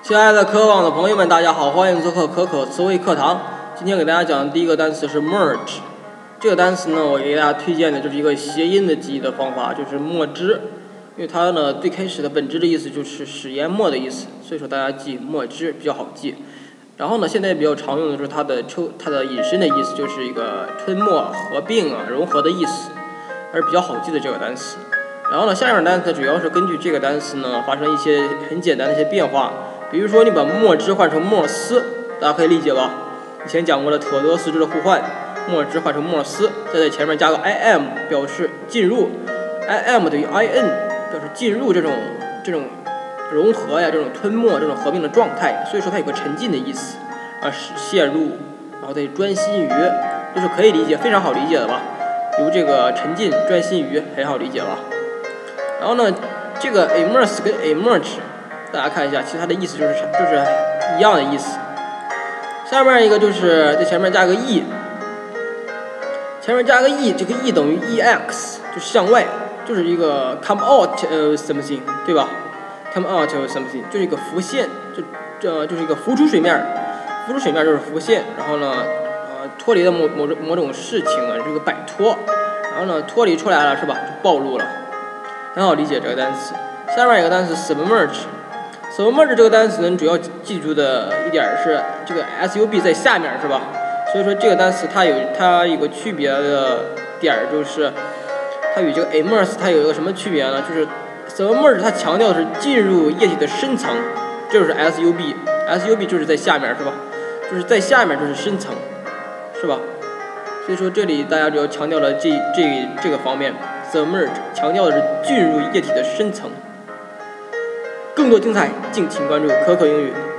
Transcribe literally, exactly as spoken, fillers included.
亲爱的科网的朋友们，大家好，欢迎做客可可词汇课堂。今天给大家讲的第一个单词是 merge。这个单词呢，我给大家推荐的就是一个谐音的记忆的方法，就是墨汁。因为它呢最开始的本质的意思就是使研墨的意思，所以说大家记墨汁比较好记。然后呢，现在比较常用的就是它的抽它的引申的意思，就是一个吞没、合并啊、融合的意思，还是比较好记的这个单词。然后呢，下面单词主要是根据这个单词呢发生一些很简单的一些变化。比如说，你把墨汁换成墨丝，大家可以理解吧？以前讲过的特德四支的互换，墨汁换成墨丝，再在前面加个 im 表示进入 ，im 等于 in 表示进入这种这种融合呀、这种吞没、这种合并的状态，所以说它有个沉浸的意思啊，是陷入，然后再专心于，就是可以理解，非常好理解的吧？有这个沉浸、专心于，很好理解吧？然后呢，这个 immerse 跟 emerge。大家看一下，其实它的意思就是就是一样的意思。下面一个就是在前面加个 e， 前面加个 e， 这个 e 等于 ex， 就是向外，就是一个 come out of something， 对吧 ？come out of something 就是一个浮现，就这就是一个浮出水面，浮出水面就是浮现。然后呢，呃，脱离了某某种某种事情啊，这个摆脱，然后呢，脱离出来了是吧？就暴露了，很好理解这个单词。下面一个单词 submerge。submerge 这个单词呢，主要记住的一点是这个 sub 在下面是吧？所以说这个单词它有它有个区别的点就是它与这个 immerse 它有一个什么区别呢？就是 submerge 它强调的是进入液体的深层，这就是 sub，sub 就是在下面是吧？就是在下面就是深层，是吧？所以说这里大家主要强调了这这这个方面 ，submerge 强调的是进入液体的深层。更多精彩，敬请关注可可英语。